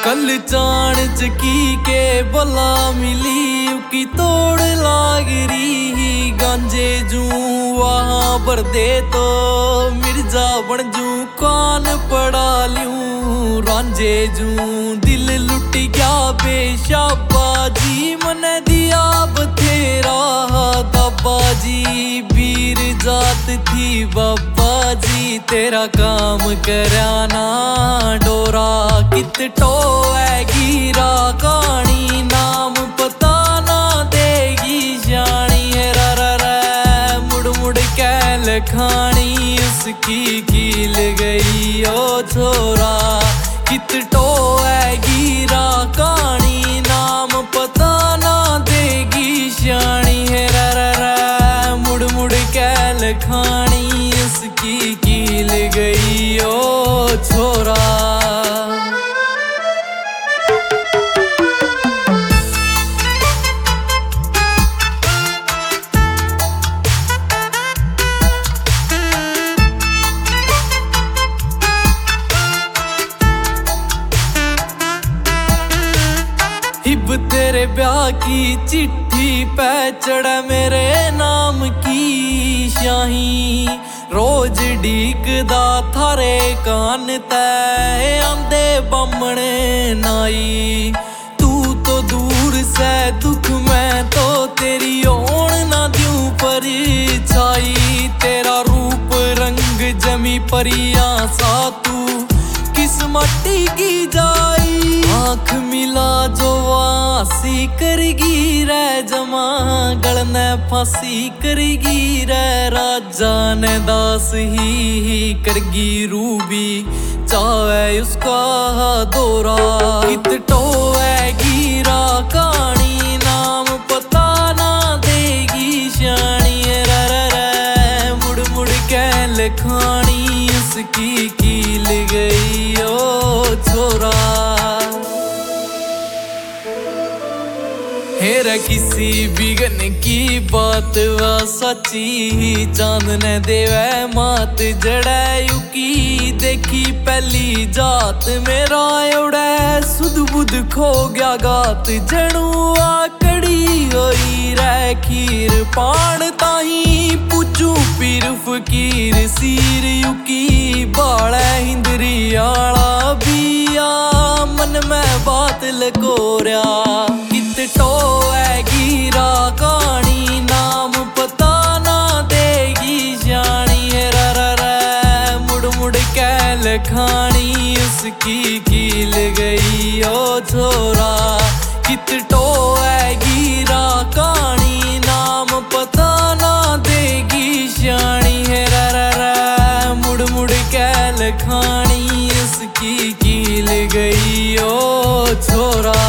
कल चाण चकी के बोला मिली की तोड़ लाग रही गांजे जू वहां पर दे तो मिर्जा बन जू कान पड़ा लूं रांझे जू दिल लुट गया बेशाबाजी मन दिया बथेरा दाबाजी वीर जात थी बाबा जी तेरा काम कराना डोरा कित टोएगी रा कहानी नाम पता ना देगी जानी है रा मुड़ मुड़ के लखानी उसकी कील गई ओ छोरा कित टोएगी रा कहानी नाम पता ना देगी जानी है रा मुड़ मुड़ के लखानी उसकी कील गई ओ छोरा। हिब तेरे ब्याह की चिट्ठी पे चढ़ा मेरे नाम की शाही रोज डीकदा थारे कान तय आंदे बामणे नाई तू तो दूर से दुख में तो तेरी ओण ना द्यूं पर छाई तेरा रूप रंग जमी परिया सा तू किस मट्टी की जाई आँख मिला जो वासी करगी रे जमा गलने फांसी करगी रे राजा ने दास ही करगी रूबी चाहे उसका दौरा कित टोएगी रा कहानी नाम पता ना देगी शानी रे मुड़ मुड़ के लखानी उसकी कील गई ओ छोरा। हेरा किसी बिगन की बात वा सच्ची चांद ने देवे मात जड़ायु की देखी पहली जात मेरा उड़े सुध बुध खो गया गात जणू आकड़ी होई रे खीर पान ताही पूछू पीर फकीर सीर युकी बाड़ा हिंदरी आला बिया मन में बात लकोरिया कित टोएगी रा कहानी नाम पता ना देगी जानी है रा मुड़ मुड़ के लखानी उसकी कील गई ओ छोरा कित टोएगी रा कहानी नाम पता ना देगी जानी है रा मुड़ मुड़ के लखानी उसकी कील गई ओ छोरा।